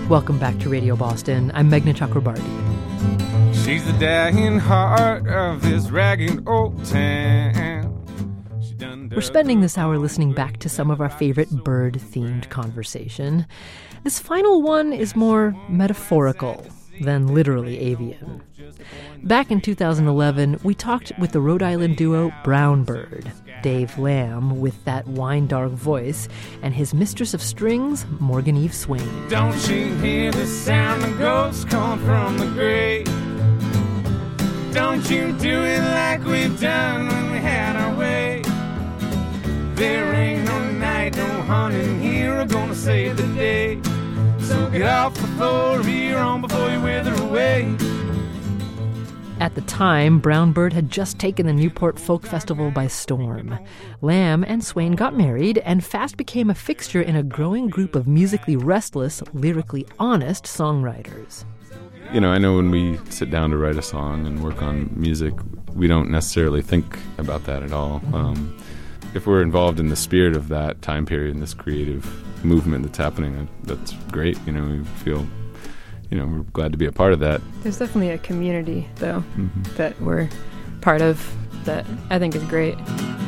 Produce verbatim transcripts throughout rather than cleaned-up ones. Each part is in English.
Welcome back to Radio Boston. I'm Meghna Chakrabarti. She's the dying heart of this ragged old town. We're spending this hour listening back to some of our favorite bird-themed conversation. This final one is more metaphorical than literally avian. Back in two thousand eleven, we talked with the Rhode Island duo Brown Bird, Dave Lamb with that wine-dark voice, and his mistress of strings, Morgan Eve Swain. Don't you hear the sound of ghosts come from the grave? Don't you do it like we've done when we had our way? There ain't no night, no hunting here gonna save the day. So get off the floor here on before you wither away. At the time, Brown Bird had just taken the Newport Folk Festival by storm. Lamb and Swain got married and fast became a fixture in a growing group of musically restless, lyrically honest songwriters. You know, I know when we sit down to write a song and work on music, we don't necessarily think about that at all. Um, if we're involved in the spirit of that time period and this creative movement that's happening, that's great. You know, we feel, you know, we're glad to be a part of that. There's definitely a community, though, Mm-hmm. that we're part of that I think is great.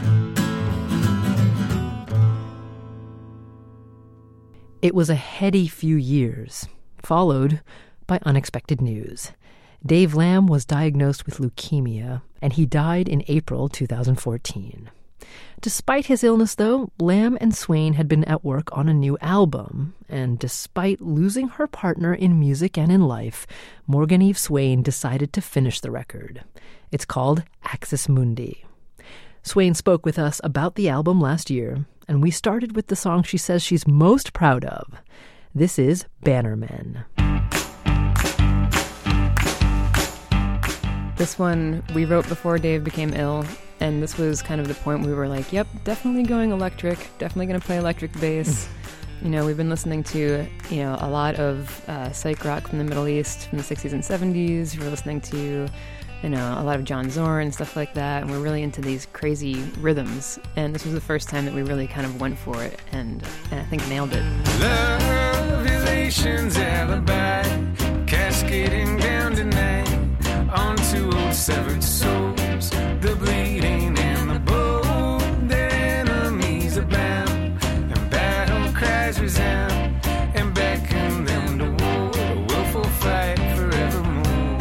It was a heady few years, followed by unexpected news. Dave Lamb was diagnosed with leukemia, and he died in April two thousand fourteen. Despite his illness, though, Lamb and Swain had been at work on a new album, and despite losing her partner in music and in life, Morgan Eve Swain decided to finish the record. It's called Axis Mundi. Swain spoke with us about the album last year, and we started with the song she says she's most proud of. This is Bannermen. This one we wrote before Dave became ill, and this was kind of the point we were like, yep, definitely going electric, definitely going to play electric bass. You know, we've been listening to, you know, a lot of uh, psych rock from the Middle East from the sixties and seventies. We're listening to, you know, a lot of John Zorn and stuff like that, and we're really into these crazy rhythms. And this was the first time that we really kind of went for it, and, and I think nailed it. Love relations alibi, cascading down tonight onto old severed souls. The bleeding and the bold, their enemies abound, and battle cries resound, and beckon them to war, a willful fight forevermore.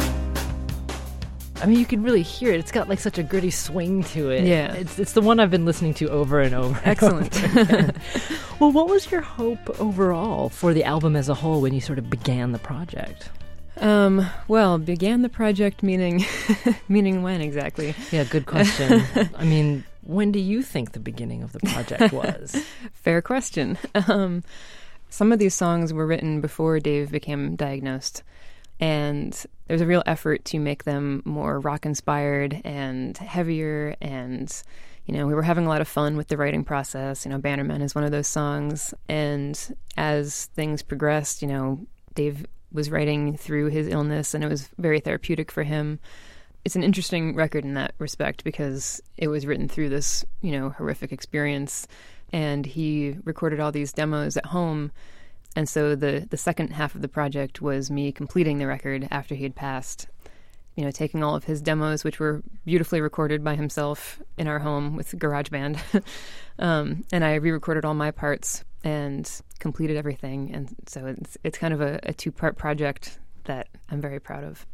I mean, you can really hear it. It's got like such a gritty swing to it. Yeah. It's it's the one I've been listening to over and over. and Excellent. over again. Well, what was your hope overall for the album as a whole when you sort of began the project? Um, well, began the project meaning, meaning when exactly? Yeah, good question. I mean, when do you think the beginning of the project was? Fair question. Um, some of these songs were written before Dave became diagnosed, and there's a real effort to make them more rock-inspired and heavier, and, you know, we were having a lot of fun with the writing process. You know, Bannermen is one of those songs, and as things progressed, you know, Dave was writing through his illness, and it was very therapeutic for him. It's an interesting record in that respect because it was written through this, you know, horrific experience, and he recorded all these demos at home. And so the, the second half of the project was me completing the record after he had passed, you know, taking all of his demos, which were beautifully recorded by himself in our home with GarageBand. um, and I re-recorded all my parts and completed everything. And so it's it's kind of a, a two-part project that I'm very proud of.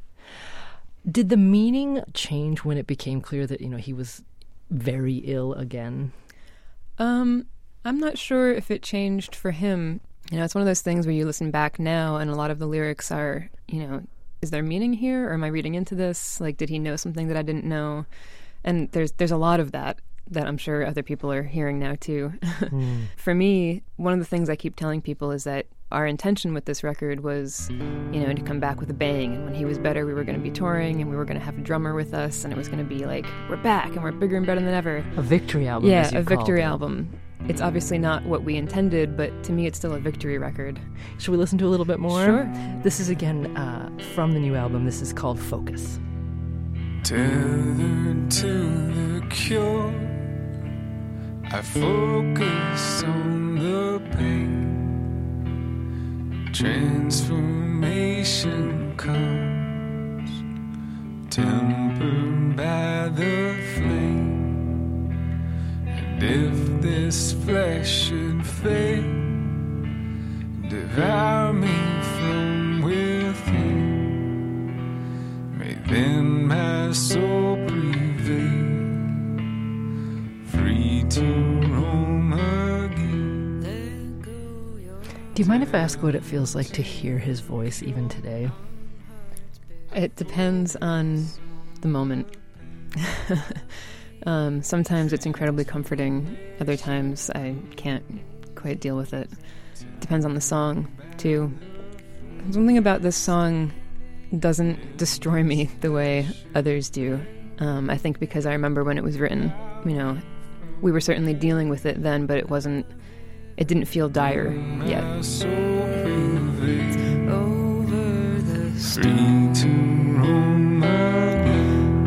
Did the meaning change when it became clear that, you know, he was very ill again? Um, I'm not sure if it changed for him. You know, it's one of those things where you listen back now and a lot of the lyrics are, you know, is there meaning here, or am I reading into this? Like, did he know something that I didn't know? And there's there's a lot of that that I'm sure other people are hearing now too. Mm. For me, one of the things I keep telling people is that our intention with this record was, you know, to come back with a bang. And when he was better, we were going to be touring, and we were going to have a drummer with us, and it was going to be like, we're back and we're bigger and better than ever. A victory album. Yeah, as you a victory called it. album. It's obviously not what we intended, but to me it's still a victory record. Should we listen to a little bit more? Sure. This is, again, uh, from the new album. This is called Focus. Tethered to the cure, I focus on the pain. Transformation comes, tempered by the flame. And if this flesh should fade, devour me from within. May then my soul prevail, free to roam again. Do you mind if I ask what it feels like to hear his voice even today? It depends on the moment. um, sometimes it's incredibly comforting. Other times I can't quite deal with it. Depends on the song, too. Something about this song doesn't destroy me the way others do. Um, I think because I remember when it was written, you know, we were certainly dealing with it then, but it wasn't, it didn't feel dire yet. Over the street to roam again.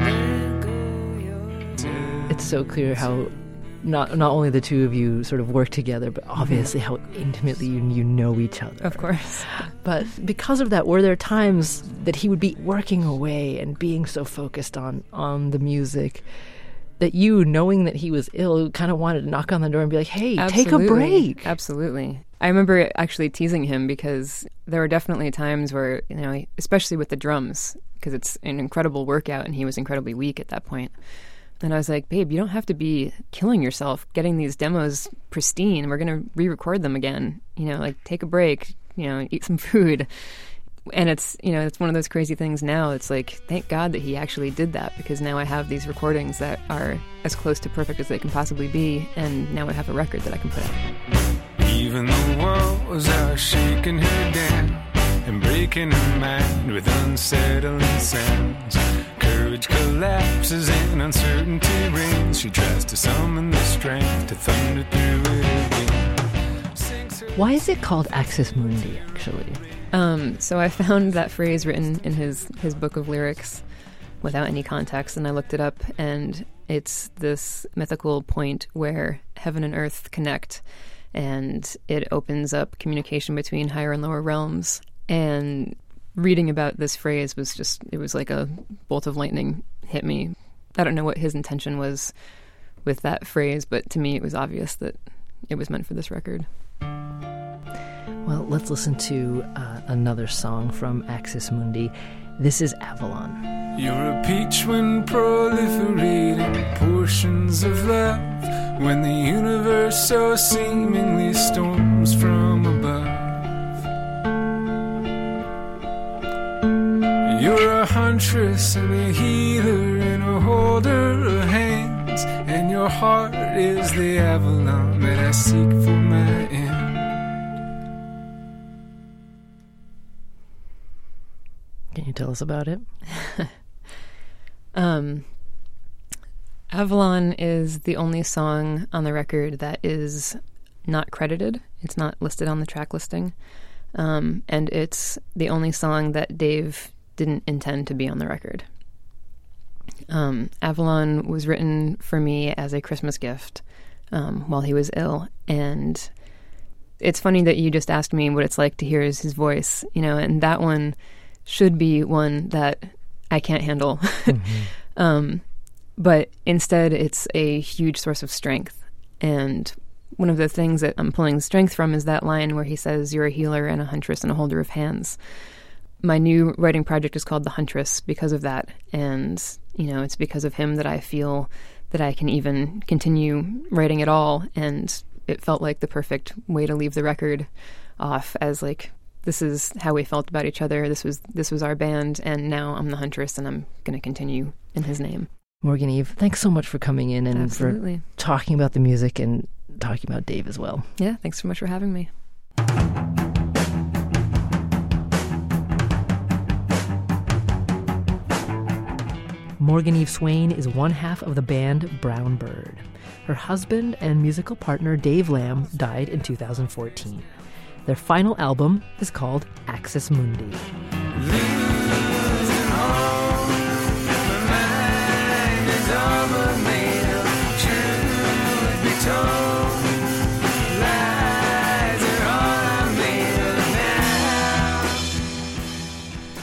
It's so clear how not not only the two of you sort of work together, but obviously how intimately you, you know each other. Of course. But because of that, were there times that he would be working away and being so focused on, on the music that you, knowing that he was ill, kind of wanted to knock on the door and be like, hey, Absolutely. take a break? Absolutely. I remember actually teasing him because there were definitely times where, you know, especially with the drums, because it's an incredible workout and he was incredibly weak at that point. And I was like, babe, you don't have to be killing yourself getting these demos pristine. We're going to re-record them again. You know, like take a break, you know, eat some food. And it's, you know, it's one of those crazy things now. It's like, thank God that he actually did that, because now I have these recordings that are as close to perfect as they can possibly be. And now I have a record that I can put out. Even the walls are shaking her down and breaking her mind with unsettling sounds. Courage collapses and uncertainty reigns. She tries to summon the strength to thunder through it again. Why is it called Axis Mundi, actually? Um, so I found that phrase written in his, his book of lyrics without any context, and I looked it up, and it's this mythical point where heaven and earth connect, and it opens up communication between higher and lower realms. And reading about this phrase was just, it was like a bolt of lightning hit me. I don't know what his intention was with that phrase, but to me it was obvious that it was meant for this record. Well, let's listen to uh, another song from Axis Mundi. This is Avalon. You're a peach when proliferating portions of love, when the universe so seemingly storms from above. You're a huntress and a healer and a holder of hands, and your heart is the Avalon that I seek for my end. Can you tell us about it? um, Avalon is the only song on the record that is not credited. It's not listed on the track listing. Um, and it's the only song that Dave didn't intend to be on the record. Um, Avalon was written for me as a Christmas gift um, while he was ill. And it's funny that you just asked me what it's like to hear his, his voice, you know, and that one should be one that I can't handle. Mm-hmm. um, but instead, it's a huge source of strength. And one of the things that I'm pulling strength from is that line where he says, you're a healer and a huntress and a holder of hands. My new writing project is called The Huntress because of that. And, you know, it's because of him that I feel that I can even continue writing at all. And it felt like the perfect way to leave the record off as like, this is how we felt about each other. This was this was our band, and now I'm the Huntress, and I'm going to continue in his name. Morgan Eve, thanks so much for coming in and Absolutely. for talking about the music and talking about Dave as well. Yeah, thanks so much for having me. Morgan Eve Swain is one half of the band Brown Bird. Her husband and musical partner Dave Lamb died in two thousand fourteen. Their final album is called Axis Mundi.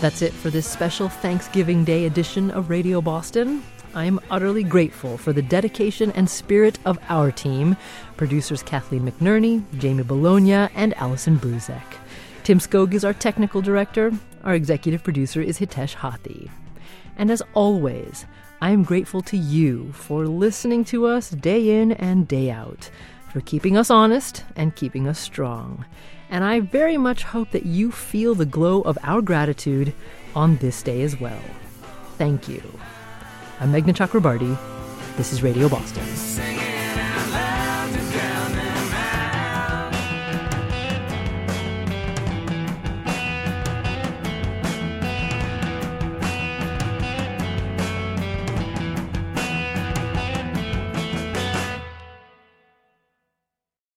That's it for this special Thanksgiving Day edition of Radio Boston. I am utterly grateful for the dedication and spirit of our team, producers Kathleen McNerney, Jamie Bologna, and Allison Bruzek. Tim Skog is our technical director. Our executive producer is Hitesh Hathi. And as always, I am grateful to you for listening to us day in and day out, for keeping us honest and keeping us strong. And I very much hope that you feel the glow of our gratitude on this day as well. Thank you. I'm Meghna Chakrabarty. This is Radio Boston.